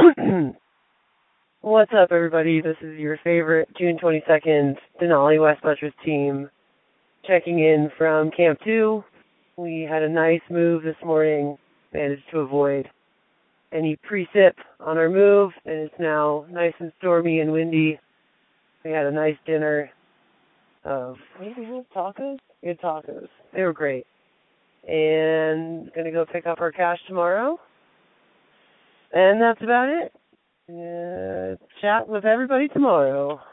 What's up, everybody? This is your favorite June 22nd Denali West Buttress team checking in from Camp 2. We had a nice move this morning, managed to avoid any precip on our move, and it's now nice and stormy and windy. We had a nice dinner of, what did we have, tacos? We had tacos. They were great. And going to go pick up our cash tomorrow. And that's about it. Chat with everybody tomorrow.